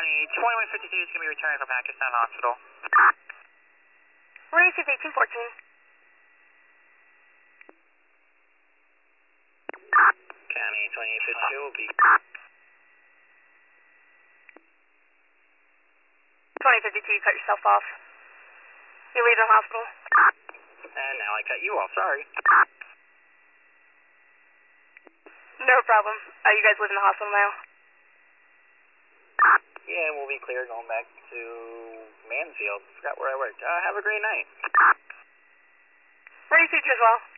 County, 2152 is going to be returning from Pakistan Hospital. We're received 1814. County, 2852 will be... 2052, you cut yourself off. You leave the hospital? And now I cut you off, sorry. No problem. You guys live in the hospital now? Yeah, we'll be clear going back to Mansfield. Forgot where I worked. Have a great night. We're received you as well.